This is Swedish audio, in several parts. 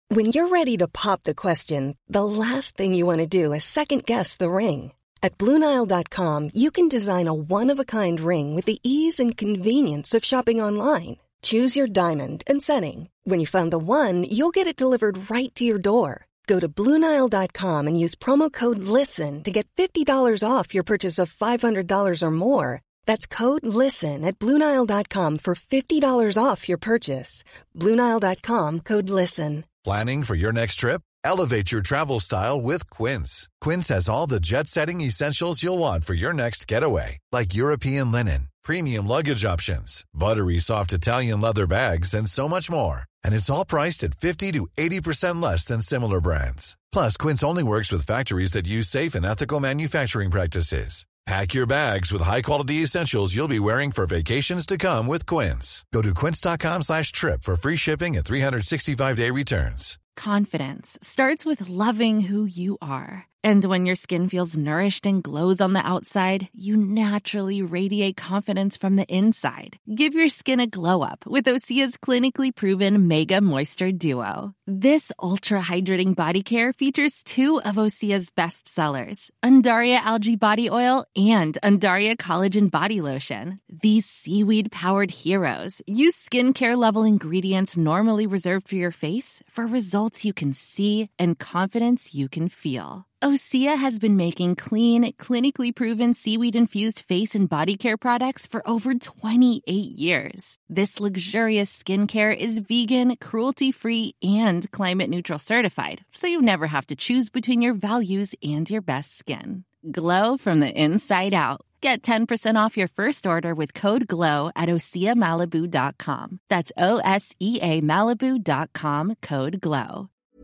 When you're ready to pop the question, the last thing you want to do is second-guess the ring. At BlueNile.com, you can design a one-of-a-kind ring with the ease and convenience of shopping online. Choose your diamond and setting. When you find the one, you'll get it delivered right to your door. Go to BlueNile.com and use promo code LISTEN to get $50 off your purchase of $500 or more. That's code LISTEN at BlueNile.com for $50 off your purchase. BlueNile.com, code LISTEN. Planning for your next trip? Elevate your travel style with Quince. Quince has all the jet-setting essentials you'll want for your next getaway, like European linen, premium luggage options, buttery soft Italian leather bags, and so much more. And it's all priced at 50 to 80% less than similar brands. Plus, Quince only works with factories that use safe and ethical manufacturing practices. Pack your bags with high-quality essentials you'll be wearing for vacations to come with Quince. Go to quince.com/trip for free shipping and 365-day returns. Confidence starts with loving who you are. And when your skin feels nourished and glows on the outside, you naturally radiate confidence from the inside. Give your skin a glow-up with Osea's clinically proven Mega Moisture Duo. This ultra-hydrating body care features 2 of Osea's best sellers, Undaria Algae Body Oil and Undaria Collagen Body Lotion. These seaweed-powered heroes use skincare-level ingredients normally reserved for your face for results you can see and confidence you can feel. Osea has been making clean, clinically proven seaweed-infused face and body care products for over 28 years. This luxurious skincare is vegan, cruelty-free, and climate-neutral certified, so you never have to choose between your values and your best skin. Glow from the inside out. Get 10% off your first order with code GLOW at OseaMalibu.com. That's OSEA Malibu.com, code GLOW.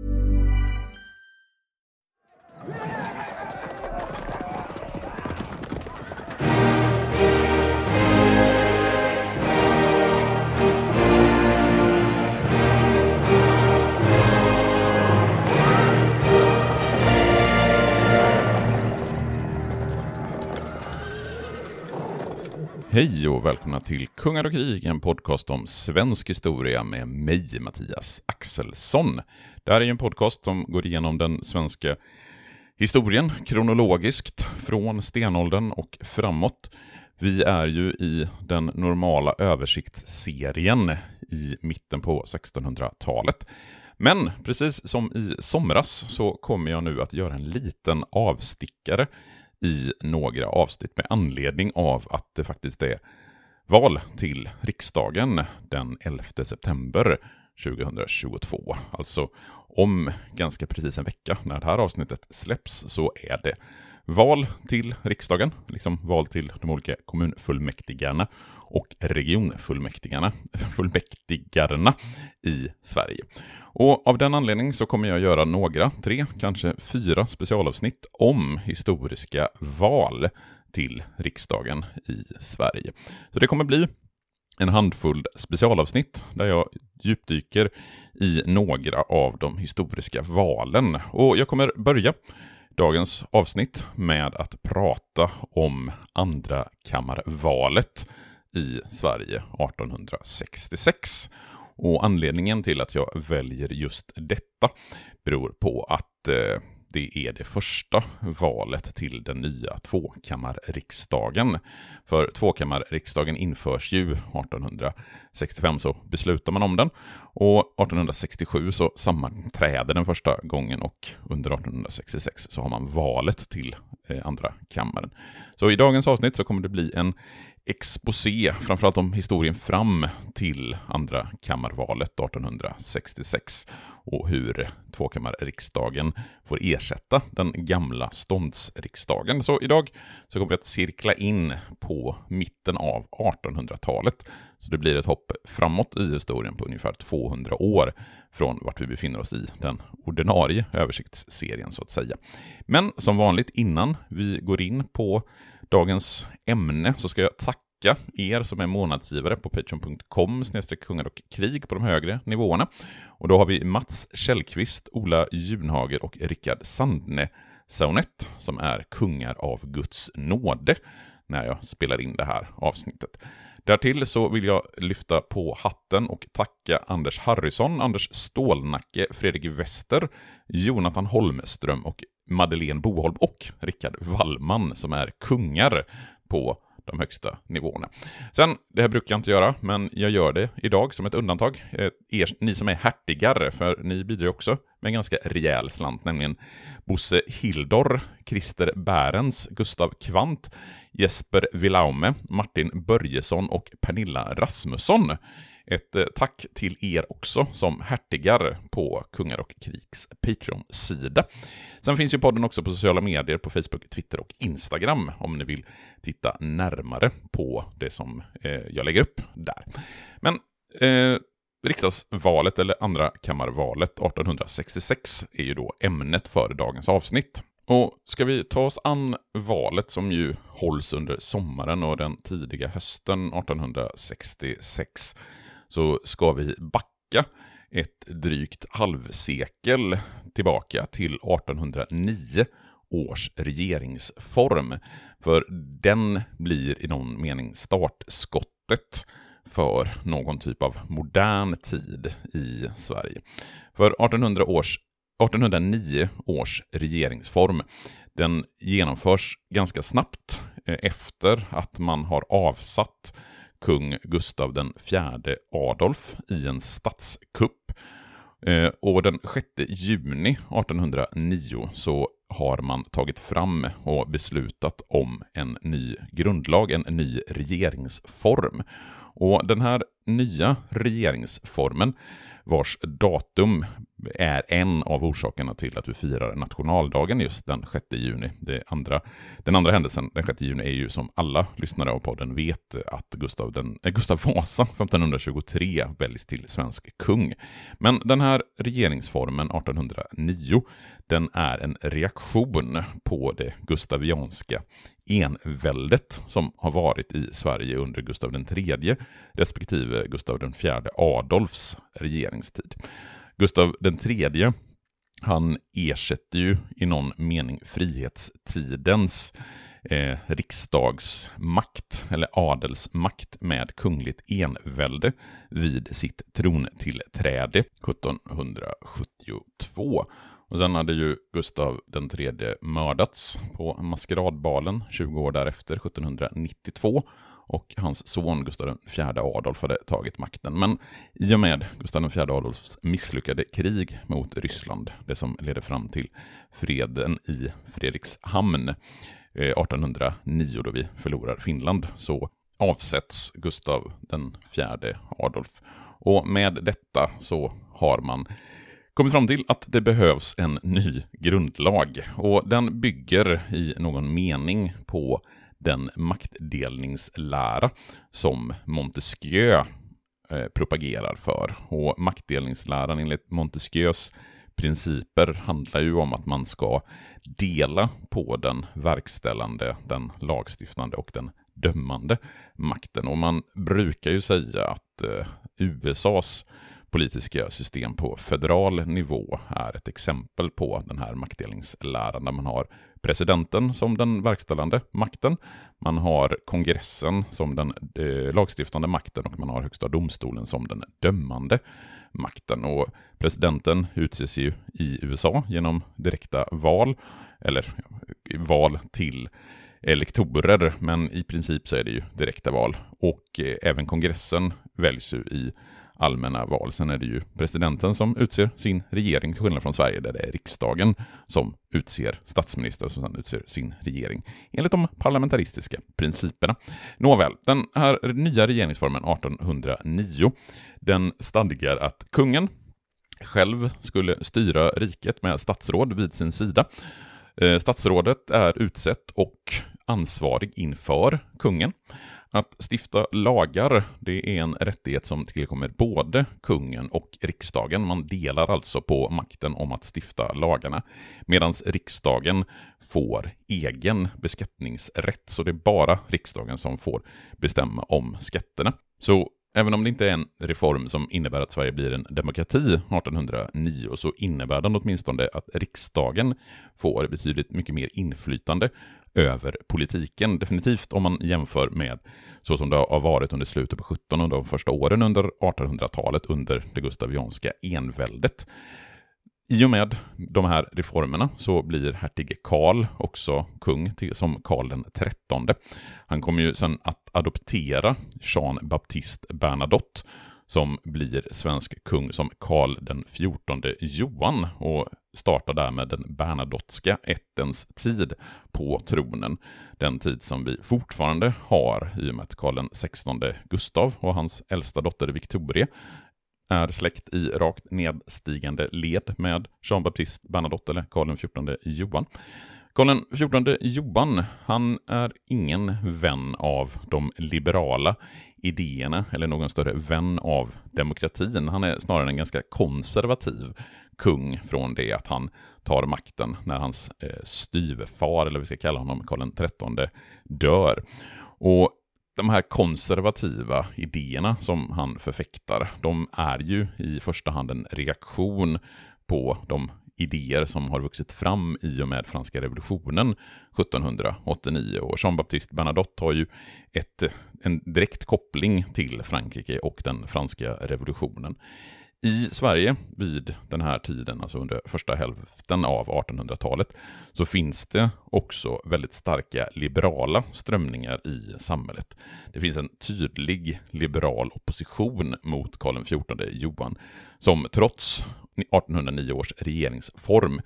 Hej och välkomna till Kungar och krig, en podcast om svensk historia med mig, Mattias Axelsson. Det här är en podcast som går igenom den svenska historien kronologiskt från stenåldern och framåt. Vi är ju i den normala översiktsserien i mitten på 1600-talet. Men precis som i somras så kommer jag nu att göra en liten avstickare i några avsnitt med anledning av att det faktiskt är val till riksdagen den 11 september 2022. Alltså om ganska precis en vecka när det här avsnittet släpps så är det val till riksdagen, liksom val till de olika kommunfullmäktigarna och regionfullmäktigarna i Sverige. Och av den anledningen så kommer jag göra några, 3, kanske 4 specialavsnitt om historiska val till riksdagen i Sverige. Så det kommer bli en handfull specialavsnitt där jag djupdyker i några av de historiska valen. Och jag kommer börja dagens avsnitt med att prata om andra kammarvalet i Sverige 1866. Och anledningen till att jag väljer just detta beror på att det är det första valet till den nya tvåkammarriksdagen. För tvåkammarriksdagen införs ju 1865, så beslutar man om den. Och 1867 så sammanträder den första gången och under 1866 så har man valet till andra kammaren. Så i dagens avsnitt så kommer det bli en exposé, framförallt om historien fram till andra kammarvalet 1866 och hur tvåkammarriksdagen får ersätta den gamla ståndsriksdagen. Så idag så kommer vi att cirkla in på mitten av 1800-talet. Så det blir ett hopp framåt i historien på ungefär 200 år från vart vi befinner oss i den ordinarie översiktsserien så att säga. Men som vanligt innan vi går in på dagens ämne så ska jag tacka er som är månadsgivare på patreon.com/kungar och krig på de högre nivåerna. Och då har vi Mats Källqvist, Ola Junhager och Rickard Sandne Saunet som är kungar av Guds nåde när jag spelar in det här avsnittet. Därtill så vill jag lyfta på hatten och tacka Anders Harrison, Anders Stålnacke, Fredrik Wester, Jonathan Holmström och Madeleine Boholm och Rickard Wallman som är kungar på de högsta nivåerna. Sen, det här brukar jag inte göra, men jag gör det idag som ett undantag. Ni som är hertigar, för ni bidrar också med en ganska rejäl slant, nämligen Bosse Hildor, Christer Bärens, Gustav Kvant, Jesper Vilaume, Martin Börjesson och Pernilla Rasmusson. Ett tack till er också som hertigar på Kungar och Krigs Patreon-sida. Sen finns ju podden också på sociala medier, på Facebook, Twitter och Instagram om ni vill titta närmare på det som jag lägger upp där. Men riksdagsvalet eller andra kammarvalet 1866 är ju då ämnet för dagens avsnitt. Och ska vi ta oss an valet som ju hålls under sommaren och den tidiga hösten 1866 så ska vi backa ett drygt halvsekel tillbaka till 1809 års regeringsform. För den blir i någon mening startskottet för någon typ av modern tid i Sverige. För 1809 års regeringsform, den genomförs ganska snabbt efter att man har avsatt kung Gustav den fjärde Adolf i en statskupp. Och den 6 juni 1809 så har man tagit fram och beslutat om en ny grundlag, en ny regeringsform. Och den här nya regeringsformen, vars datum är en av orsakerna till att vi firar nationaldagen just den 6 juni. Den andra händelsen, den 6 juni, är ju som alla lyssnare av podden vet att Gustav Vasa 1523 väljs till svensk kung. Men den här regeringsformen 1809, den är en reaktion på det gustavianska enväldet som har varit i Sverige under Gustav den tredje respektive Gustav den fjärde Adolfs regeringstid. Gustav den tredje, han ersätter ju i någon mening frihetstidens riksdagsmakt eller adelsmakt med kungligt envälde vid sitt trontillträde 1772. Och sen hade ju Gustav den tredje mördats på maskeradbalen 20 år därefter, 1792. Och hans son Gustav den fjärde Adolf hade tagit makten. Men i och med Gustav den fjärde Adolfs misslyckade krig mot Ryssland, det som ledde fram till freden i Fredrikshamn 1809 då vi förlorar Finland, så avsätts Gustav den fjärde Adolf. Och med detta så har man kommit fram till att det behövs en ny grundlag. Och den bygger i någon mening på den maktdelningslära som Montesquieu propagerar för. Och maktdelningsläran enligt Montesquieus principer handlar ju om att man ska dela på den verkställande, den lagstiftande och den dömande makten. Och man brukar ju säga att USAs politiska system på federal nivå är ett exempel på den här maktdelningsläran, där man har presidenten som den verkställande makten, man har kongressen som den lagstiftande makten och man har högsta domstolen som den dömande makten. Och presidenten utses ju i USA genom direkta val, eller val till elektorer, men i princip så är det ju direkta val. Och även kongressen väljs ju i allmänna val. Sen är det ju presidenten som utser sin regering, till skillnad från Sverige där det är riksdagen som utser statsminister som sedan utser sin regering enligt de parlamentaristiska principerna. Nåväl, den här nya regeringsformen 1809, den stadgar att kungen själv skulle styra riket med statsråd vid sin sida. Statsrådet är utsett och ansvarig inför kungen. Att stifta lagar, det är en rättighet som tillkommer både kungen och riksdagen. Man delar alltså på makten om att stifta lagarna, medan riksdagen får egen beskattningsrätt. Så det är bara riksdagen som får bestämma om skatterna. Så även om det inte är en reform som innebär att Sverige blir en demokrati 1809, så innebär den åtminstone att riksdagen får betydligt mycket mer inflytande över politiken. Definitivt om man jämför med så som det har varit under slutet på 1700 och de första åren under 1800-talet under det gustavianska enväldet. I och med de här reformerna så blir hertige Karl också kung som Karl den 13. Han kommer ju sen att adoptera Jean Baptiste Bernadotte som blir svensk kung som Karl den 14 Johan och startar därmed den bernadotteska ättens tid på tronen. Den tid som vi fortfarande har i och med att Karl den 16 Gustav och hans äldsta dotter Victoria är släkt i rakt nedstigande led med Jean Baptiste Bernadotte eller Karl den 14 Johan. Karl den 14 Johan, han är ingen vän av de liberala idéerna eller någon större vän av demokratin. Han är snarare en ganska konservativ kung från det att han tar makten när hans styvfar, eller vi ska kalla honom Karl den 13, dör. Och de här konservativa idéerna som han förfäktar, de är ju i första hand en reaktion på de idéer som har vuxit fram i och med franska revolutionen 1789. Och Jean Baptiste Bernadotte har ju en direkt koppling till Frankrike och den franska revolutionen. I Sverige vid den här tiden, alltså under första hälften av 1800-talet, så finns det också väldigt starka liberala strömningar i samhället. Det finns en tydlig liberal opposition mot Karl XIV Johan som trots 1809 års regeringsform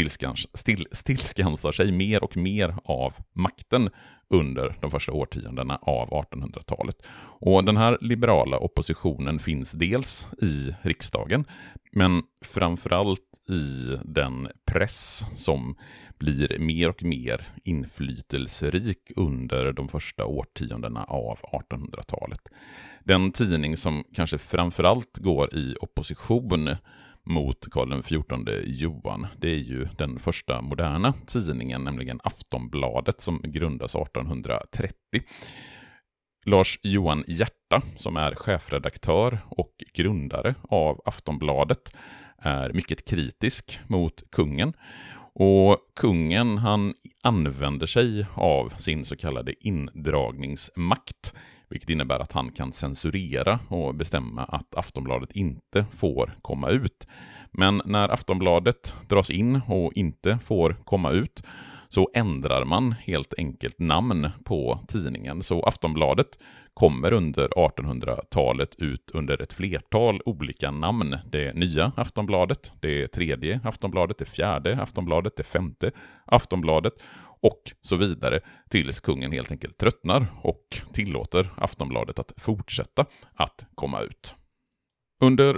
tillskansar sig mer och mer av makten under de första årtiondena av 1800-talet. Och den här liberala oppositionen finns dels i riksdagen, men framförallt i den press som blir mer och mer inflytelserik under de första årtiondena av 1800-talet. Den tidning som kanske framförallt går i opposition mot Karl XIV Johan, det är ju den första moderna tidningen, nämligen Aftonbladet, som grundas 1830. Lars Johan Hierta, som är chefredaktör och grundare av Aftonbladet, är mycket kritisk mot kungen. Och kungen, han använder sig av sin så kallade indragningsmakt, vilket innebär att han kan censurera och bestämma att Aftonbladet inte får komma ut. Men när Aftonbladet dras in och inte får komma ut så ändrar man helt enkelt namn på tidningen. Så Aftonbladet kommer under 1800-talet ut under ett flertal olika namn. Det nya Aftonbladet, det tredje Aftonbladet, det fjärde Aftonbladet, det femte Aftonbladet och så vidare tills kungen helt enkelt tröttnar och tillåter Aftonbladet att fortsätta att komma ut. Under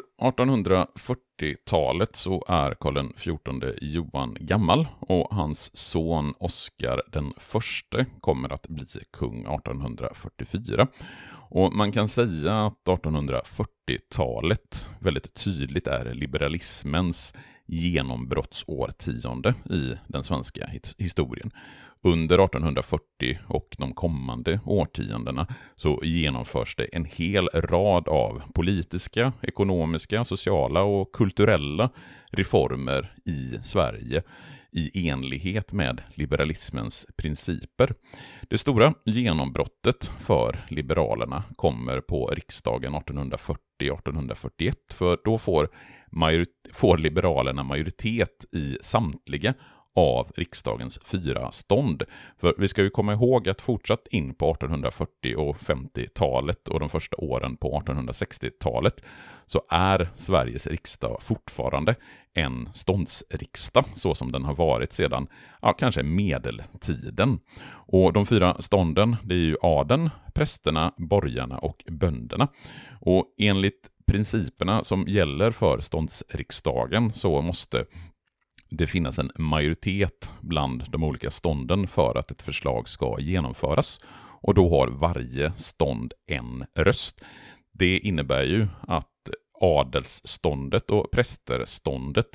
1840-talet så är Karl XIV Johan gammal och hans son Oscar den förste kommer att bli kung 1844. Och man kan säga att 1840-talet väldigt tydligt är liberalismens genombrottsårtionde i den svenska historien. Under 1840 och de kommande årtiondena så genomförs det en hel rad av politiska, ekonomiska, sociala och kulturella reformer i Sverige i enlighet med liberalismens principer. Det stora genombrottet för liberalerna kommer på riksdagen 1840-1841, för då får liberalerna majoritet i samtliga av riksdagens 4 stånd. För vi ska ju komma ihåg att fortsatt in på 1840- och 50-talet och de första åren på 1860-talet så är Sveriges riksdag fortfarande en ståndsriksdag så som den har varit sedan kanske medeltiden. Och de 4 stånden, det är ju adeln, prästerna, borgarna och bönderna. Och enligt principerna som gäller för ståndsriksdagen så måste det finnas en majoritet bland de olika stånden för att ett förslag ska genomföras. Och då har varje stånd en röst. Det innebär ju att adelsståndet och prästerståndet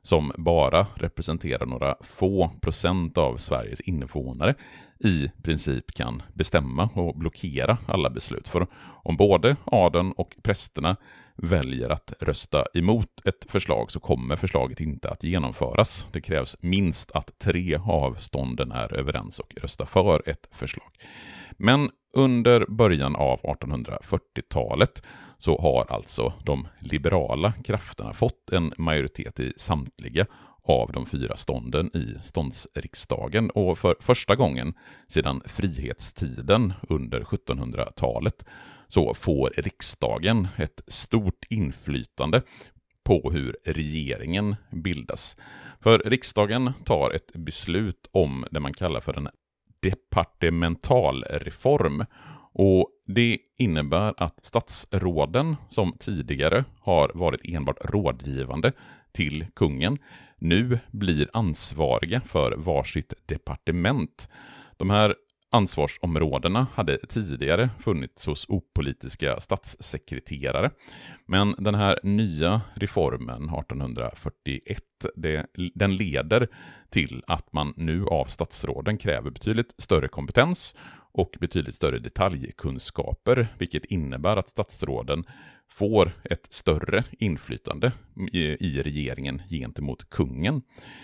som bara representerar några få procent av Sveriges invånare, i princip kan bestämma och blockera alla beslut. För om både adeln och prästerna väljer att rösta emot ett förslag så kommer förslaget inte att genomföras. Det krävs minst att 3 av stånden är överens och röstar för ett förslag. Men under början av 1840-talet så har alltså de liberala krafterna fått en majoritet i samtliga av de 4 stånden i ståndsriksdagen, och för första gången sedan frihetstiden under 1700-talet så får riksdagen ett stort inflytande på hur regeringen bildas. För riksdagen tar ett beslut om det man kallar för en departementalreform, och det innebär att statsråden som tidigare har varit enbart rådgivande till kungen nu blir ansvariga för varsitt departement. De här ansvarsområdena hade tidigare funnits hos opolitiska statssekreterare, men den här nya reformen 1841 den leder till att man nu av statsråden kräver betydligt större kompetens och betydligt större detaljkunskaper, vilket innebär att statsråden får ett större inflytande i regeringen gentemot kungen.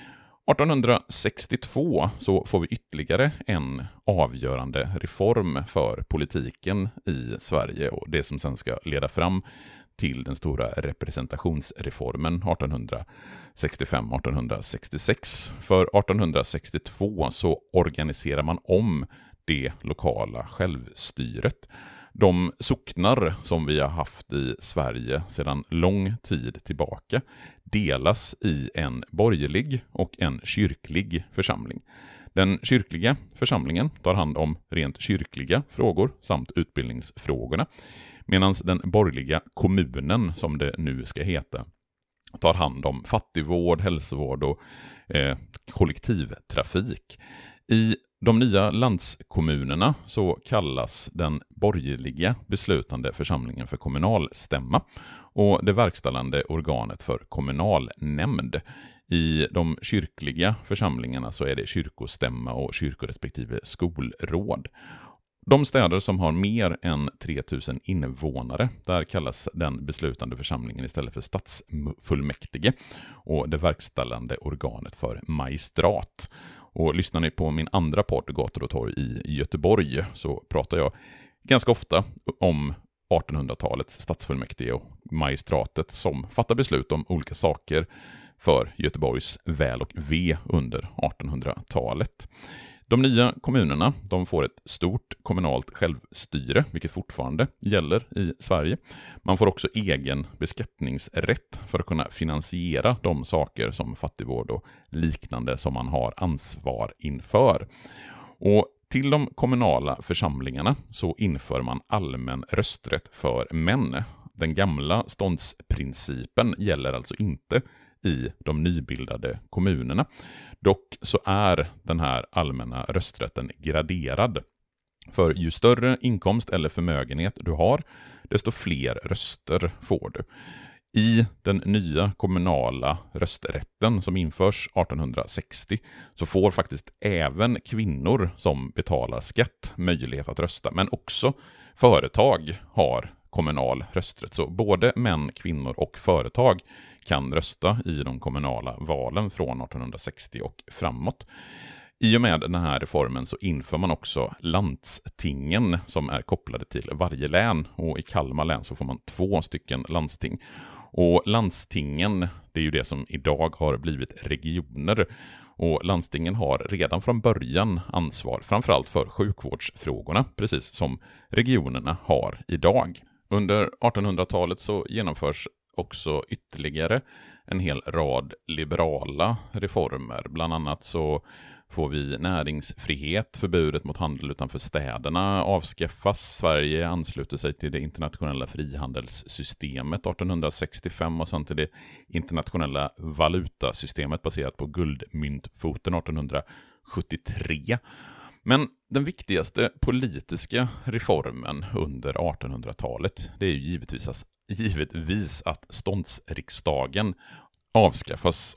1862 så får vi ytterligare en avgörande reform för politiken i Sverige, och det som sen ska leda fram till den stora representationsreformen 1865-1866. För 1862 så organiserar man om det lokala självstyret. De socknar som vi har haft i Sverige sedan lång tid tillbaka delas i en borgerlig och en kyrklig församling. Den kyrkliga församlingen tar hand om rent kyrkliga frågor samt utbildningsfrågorna, medan den borgerliga kommunen, som det nu ska heta, tar hand om fattigvård, hälsovård och kollektivtrafik. I de nya landskommunerna så kallas den borgerliga beslutande församlingen för kommunalstämma och det verkställande organet för kommunalnämnd. I de kyrkliga församlingarna så är det kyrkostämma och kyrkorespektive skolråd. De städer som har mer än 3000 invånare, där kallas den beslutande församlingen istället för stadsfullmäktige och det verkställande organet för magistrat. Och lyssnar ni på min andra podd, Gator och torg i Göteborg, så pratar jag ganska ofta om 1800-talets stadsfullmäktige och magistratet som fattar beslut om olika saker för Göteborgs väl och ve under 1800-talet. De nya kommunerna de får ett stort kommunalt självstyre, vilket fortfarande gäller i Sverige. Man får också egen beskattningsrätt för att kunna finansiera de saker som fattigvård och liknande som man har ansvar inför. Och till de kommunala församlingarna så inför man allmän rösträtt för män. Den gamla ståndsprincipen gäller alltså inte i de nybildade kommunerna. Dock så är den här allmänna rösträtten graderad. För ju större inkomst eller förmögenhet du har, desto fler röster får du. I den nya kommunala rösträtten som införs 1860 så får faktiskt även kvinnor som betalar skatt möjlighet att rösta, men också företag har kommunal rösträtt. Så både män, kvinnor och företag kan rösta i de kommunala valen från 1860 och framåt. I och med den här reformen så inför man också landstingen som är kopplade till varje län, och i Kalmar län så får man 2 stycken landsting. Och landstingen, det är ju det som idag har blivit regioner, och landstingen har redan från början ansvar framförallt för sjukvårdsfrågorna, precis som regionerna har idag. Under 1800-talet så genomförs också ytterligare en hel rad liberala reformer. Bland annat så får vi näringsfrihet, förbudet mot handel utanför städerna avskaffas. Sverige ansluter sig till det internationella frihandelssystemet 1865 och sen till det internationella valutasystemet baserat på guldmyntfoten 1873. Men den viktigaste politiska reformen under 1800-talet, det är ju givetvis att ståndsriksdagen avskaffas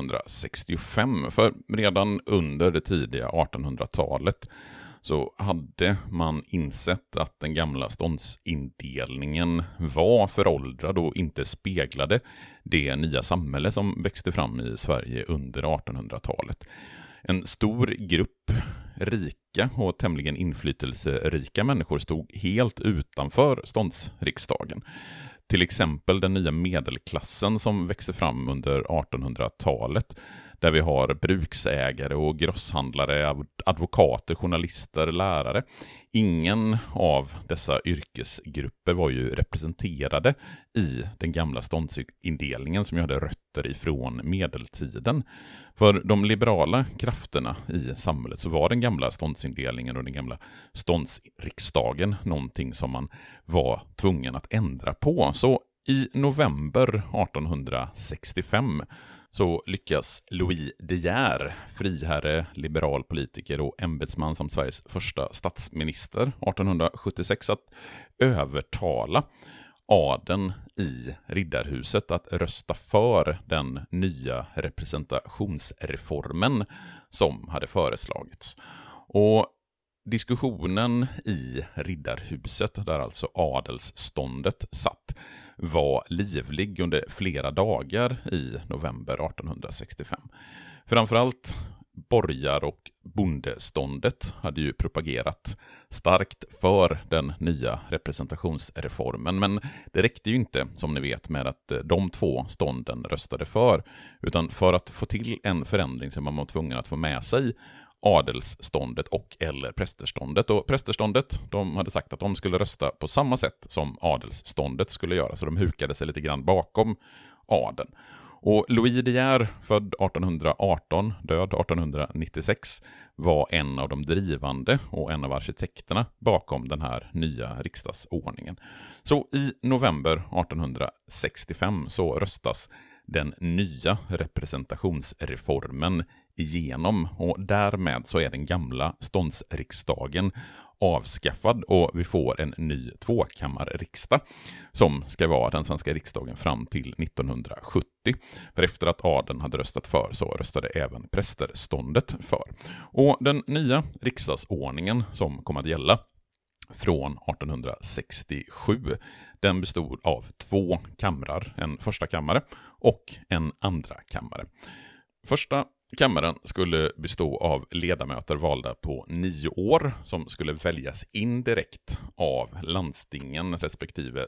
1865, för redan under det tidiga 1800-talet så hade man insett att den gamla ståndsindelningen var föråldrad och inte speglade det nya samhälle som växte fram i Sverige under 1800-talet. En stor grupp rika och tämligen inflytelserika människor stod helt utanför ståndsriksdagen. Till exempel den nya medelklassen som växer fram under 1800-talet, där vi har bruksägare och grosshandlare, advokater, journalister, lärare. Ingen av dessa yrkesgrupper var ju representerade i den gamla ståndsindelningen som hade rötter ifrån medeltiden. För de liberala krafterna i samhället så var den gamla ståndsindelningen och den gamla ståndsriksdagen någonting som man var tvungen att ändra på. Så i november 1865 så lyckas Louis De Geer, friherre, liberal politiker och ämbetsman som Sveriges första statsminister 1876, att övertala adeln i Riddarhuset att rösta för den nya representationsreformen som hade föreslagits. Och diskussionen i Riddarhuset, där alltså adelsståndet satt, var livlig under flera dagar i november 1865. Framförallt borgar- och bondeståndet hade ju propagerat starkt för den nya representationsreformen, men det räckte ju inte, som ni vet, med att de två stånden röstade för, utan för att få till en förändring så var man tvungen att få med sig adelsståndet och eller prästerståndet. Och prästerståndet, de hade sagt att de skulle rösta på samma sätt som adelsståndet skulle göra, så de hukade sig lite grann bakom adeln. Och Louis De Geer, född 1818, död 1896, var en av de drivande och en av arkitekterna bakom den här nya riksdagsordningen. Så i november 1865 så röstas den nya representationsreformen igenom, och därmed så är den gamla ståndsriksdagen avskaffad och vi får en ny tvåkammarriksdag som ska vara den svenska riksdagen fram till 1970. För efter att adeln hade röstat för så röstade även prästerståndet för. Och den nya riksdagsordningen som kom att gälla från 1867, den bestod av 2 kamrar, en första kammare och en andra kammare. Första kammaren skulle bestå av ledamöter valda på 9 år som skulle väljas indirekt av landstingen respektive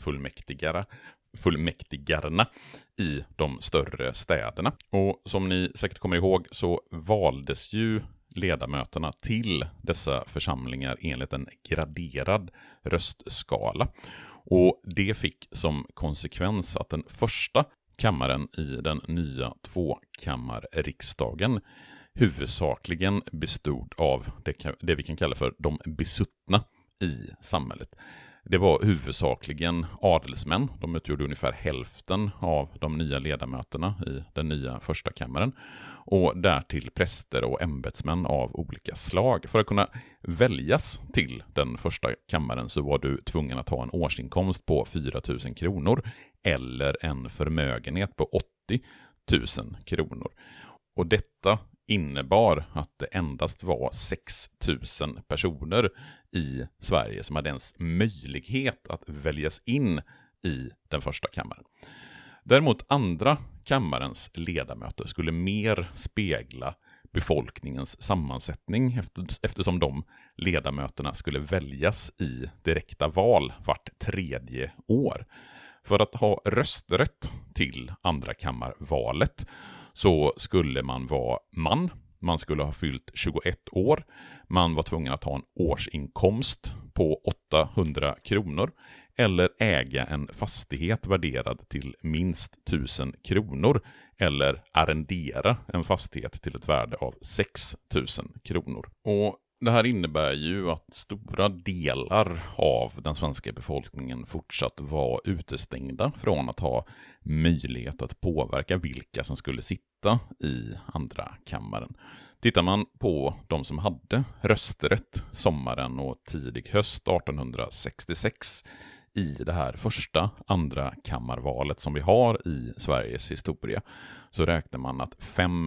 stadsfullmäktigarna i de större städerna. Och som ni säkert kommer ihåg så valdes ju ledamöterna till dessa församlingar enligt en graderad röstskala. Och det fick som konsekvens att den första kammaren i den nya tvåkammarriksdagen huvudsakligen bestod av det vi kan kalla för de besuttna i samhället. Det var huvudsakligen adelsmän, de utgjorde ungefär hälften av de nya ledamöterna i den nya första kammaren, och därtill präster och ämbetsmän av olika slag. För att kunna väljas till den första kammaren så var du tvungen att ha en årsinkomst på 4 000 kronor eller en förmögenhet på 80 000 kronor. Och detta innebar att det endast var 6 000 personer i Sverige som hade ens möjlighet att väljas in i den första kammaren. Däremot andra kammarens ledamöter skulle mer spegla befolkningens sammansättning eftersom de ledamöterna skulle väljas i direkta val vart 3:e år. För att ha rösträtt till andrakammarvalet så skulle man vara man skulle ha fyllt 21 år, man var tvungen att ha en årsinkomst på 800 kronor eller äga en fastighet värderad till minst 1000 kronor eller arrendera en fastighet till ett värde av 6 000 kronor. Och det här innebär ju att stora delar av den svenska befolkningen fortsatt var utestängda från att ha möjlighet att påverka vilka som skulle sitta i andra kammaren. Tittar man på de som hade rösträtt sommaren och tidig höst 1866 i det här första andrakammarvalet som vi har i Sveriges historia, så räknar man att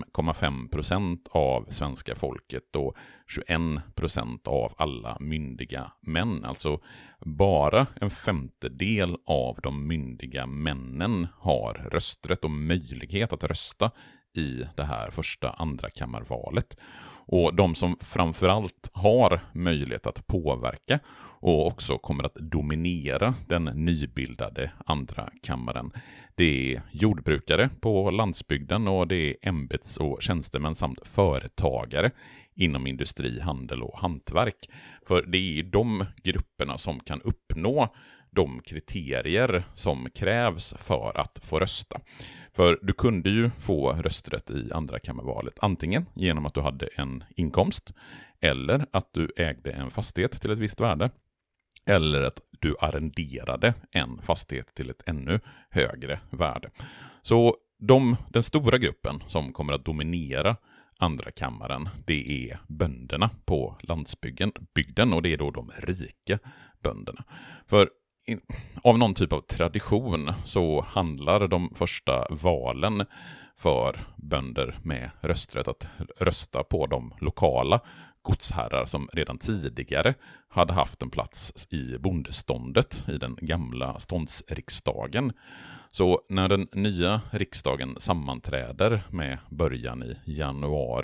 5,5% av svenska folket och 21% av alla myndiga män, alltså bara en femtedel av de myndiga männen, har rösträtt och möjlighet att rösta i det här första andrakammarvalet. Och de som framförallt har möjlighet att påverka och också kommer att dominera den nybildade andra kammaren, det är jordbrukare på landsbygden och det är ämbets- och tjänstemän samt företagare inom industri, handel och hantverk. För det är de grupperna som kan uppnå de kriterier som krävs för att få rösta. För du kunde ju få rösträtt i andrakammarvalet antingen genom att du hade en inkomst, eller att du ägde en fastighet till ett visst värde, eller att du arrenderade en fastighet till ett ännu högre värde. Så den stora gruppen som kommer att dominera andra kammaren, det är bönderna på landsbygden, och det är då de rika bönderna. För av någon typ av tradition så handlar de första valen för bönder med rösträtt att rösta på de lokala godsherrar som redan tidigare hade haft en plats i bondeståndet i den gamla ståndsriksdagen. Så när den nya riksdagen sammanträder med början i januari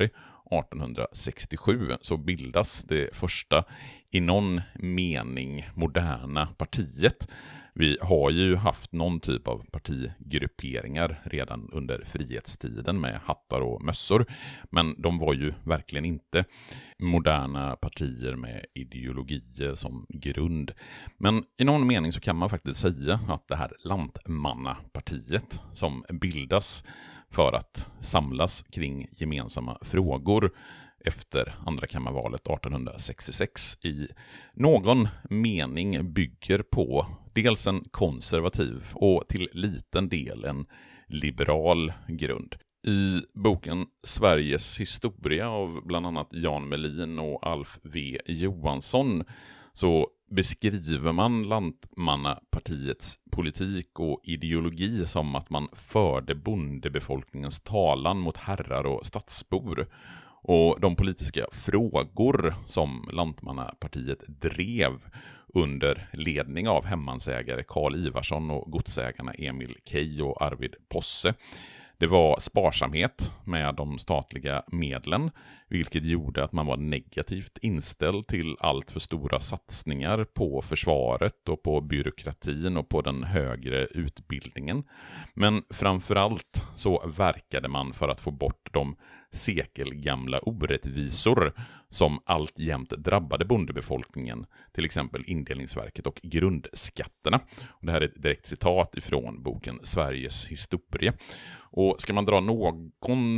1867 så bildas det första i någon mening moderna partiet. Vi har ju haft någon typ av partigrupperingar redan under frihetstiden med hattar och mössor, men de var ju verkligen inte moderna partier med ideologier som grund. Men i någon mening så kan man faktiskt säga att det här Lantmannapartiet som bildas för att samlas kring gemensamma frågor efter andrakammarvalet 1866 i någon mening bygger på dels en konservativ och till liten del en liberal grund. I boken Sveriges historia av bland annat Jan Melin och Alf V. Johansson så beskriver man Lantmannapartiets politik och ideologi som att man förde bondebefolkningens talan mot herrar och stadsbor. Och de politiska frågor som Lantmannapartiet drev under ledning av hemmansägare Karl Ivarsson och godsägarna Emil Key och Arvid Posse, det var sparsamhet med de statliga medlen, vilket gjorde att man var negativt inställd till allt för stora satsningar på försvaret och på byråkratin och på den högre utbildningen. Men framförallt så verkade man för att få bort de sekelgamla orättvisor som alltjämt drabbade bondebefolkningen, till exempel indelningsverket och grundskatterna. Och det här är ett direkt citat ifrån boken Sveriges historia. Och ska man dra någon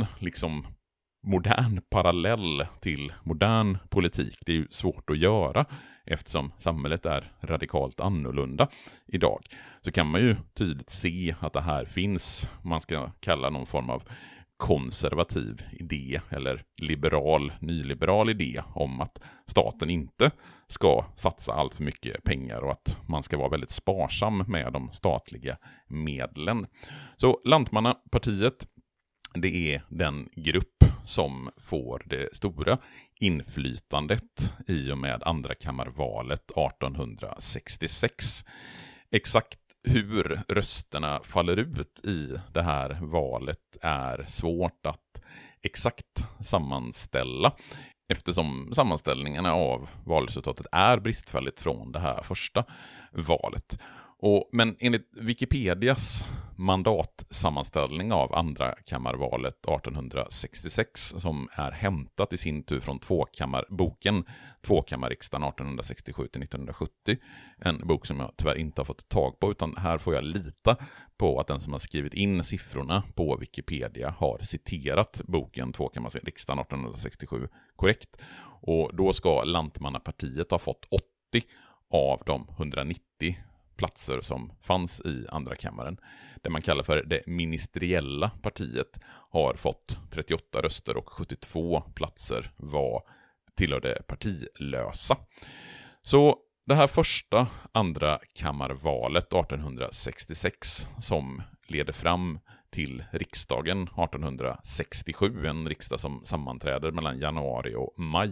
modern parallell till modern politik, det är ju svårt att göra eftersom samhället är radikalt annorlunda idag, så kan man ju tydligt se att det här finns, man ska kalla någon form av konservativ idé eller nyliberal idé om att staten inte ska satsa allt för mycket pengar och att man ska vara väldigt sparsam med de statliga medlen. Så Lantmannapartiet, det är den grupp som får det stora inflytandet i och med andrakammarvalet 1866. Exakt hur rösterna faller ut i det här valet är svårt att exakt sammanställa, eftersom sammanställningarna av valresultatet är bristfälligt från det här första valet. Men enligt Wikipedias mandatsammanställning av andrakammarvalet 1866, som är hämtat i sin tur från boken Tvåkammarriksdagen 1867-1970, en bok som jag tyvärr inte har fått tag på, utan här får jag lita på att den som har skrivit in siffrorna på Wikipedia har citerat boken Tvåkammarriksdagen 1867 korrekt. Och då ska Lantmannapartiet ha fått 80 av de 190 platser som fanns i andra kammaren. Det man kallar för det ministeriella partiet har fått 38 röster och 72 platser tillhörde partilösa. Så det här första andrakammarvalet 1866 som leder fram till riksdagen 1867, en riksdag som sammanträder mellan januari och maj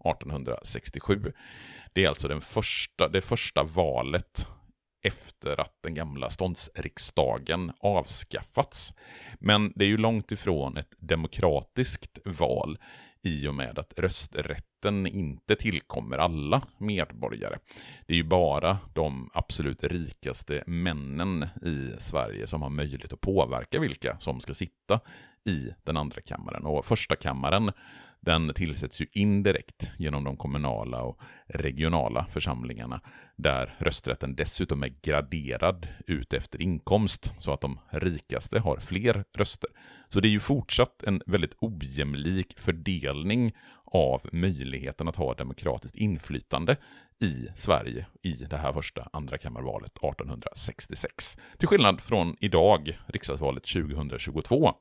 1867. Det är alltså det första valet efter att den gamla ståndsriksdagen avskaffats. Men det är ju långt ifrån ett demokratiskt val i och med att rösträtten inte tillkommer alla medborgare. Det är ju bara de absolut rikaste männen i Sverige som har möjlighet att påverka vilka som ska sitta i den andra kammaren. Och första kammaren, den tillsätts ju indirekt genom de kommunala och regionala församlingarna, där rösträtten dessutom är graderad ut efter inkomst så att de rikaste har fler röster. Så det är ju fortsatt en väldigt ojämlik fördelning av möjligheten att ha demokratiskt inflytande i Sverige i det här första andrakammarvalet 1866. Till skillnad från idag, riksdagsvalet 2022,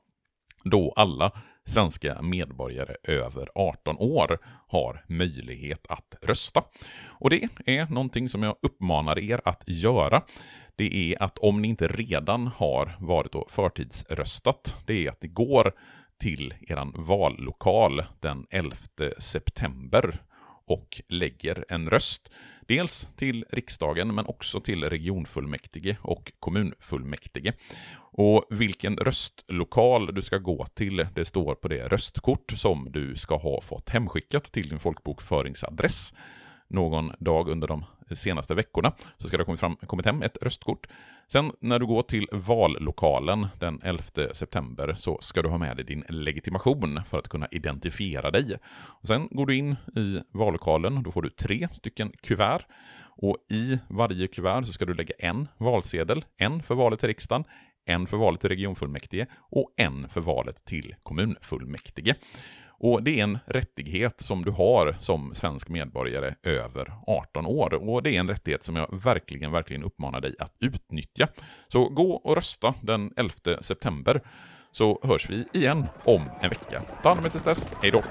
då alla svenska medborgare över 18 år har möjlighet att rösta. Och det är någonting som jag uppmanar er att göra. Det är att om ni inte redan har varit och förtidsröstat, det är att ni går till eran vallokal den 11 september och lägger en röst. Dels till riksdagen men också till regionfullmäktige och kommunfullmäktige. Och vilken röstlokal du ska gå till, det står på det röstkort som du ska ha fått hemskickat till din folkbokföringsadress. Någon dag under de senaste veckorna så ska det ha kommit hem ett röstkort. Sen när du går till vallokalen den 11 september så ska du ha med dig din legitimation för att kunna identifiera dig. Och sen går du in i vallokalen, då får du 3 stycken kuvert. Och i varje kuvert så ska du lägga en valsedel, en för valet till riksdagen, en för valet till regionfullmäktige och en för valet till kommunfullmäktige. Och det är en rättighet som du har som svensk medborgare över 18 år. Och det är en rättighet som jag verkligen uppmanar dig att utnyttja. Så gå och rösta den 11 september så hörs vi igen om en vecka. Ta hand om er tills dess. Hej då!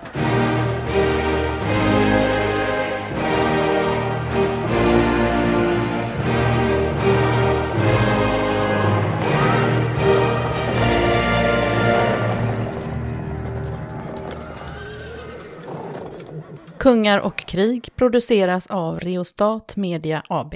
Kungar och krig produceras av Reostat Media AB.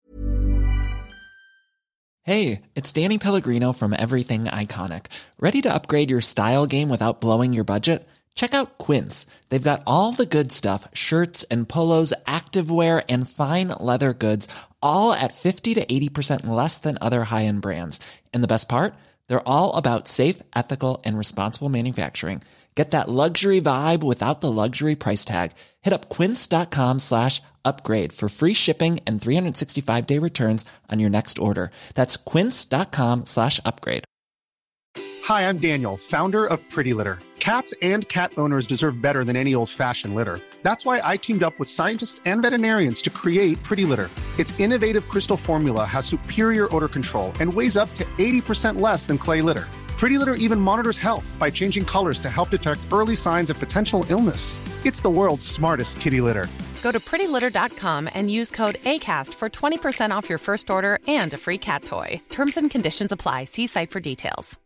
Hey, it's Danny Pellegrino from Everything Iconic. Ready to upgrade your style game without blowing your budget? Check out Quince. They've got all the good stuff, shirts and polos, activewear and fine leather goods, all at 50 to 80% less than other high-end brands. And the best part? They're all about safe, ethical, and responsible manufacturing. Get that luxury vibe without the luxury price tag. Hit up quince.com/upgrade for free shipping and 365-day returns on your next order. That's quince.com/upgrade. Hi, I'm Daniel, founder of Pretty Litter. Cats and cat owners deserve better than any old-fashioned litter. That's why I teamed up with scientists and veterinarians to create Pretty Litter. Its innovative crystal formula has superior odor control and weighs up to 80% less than clay litter. Pretty Litter even monitors health by changing colors to help detect early signs of potential illness. It's the world's smartest kitty litter. Go to prettylitter.com and use code ACAST for 20% off your first order and a free cat toy. Terms and conditions apply. See site for details.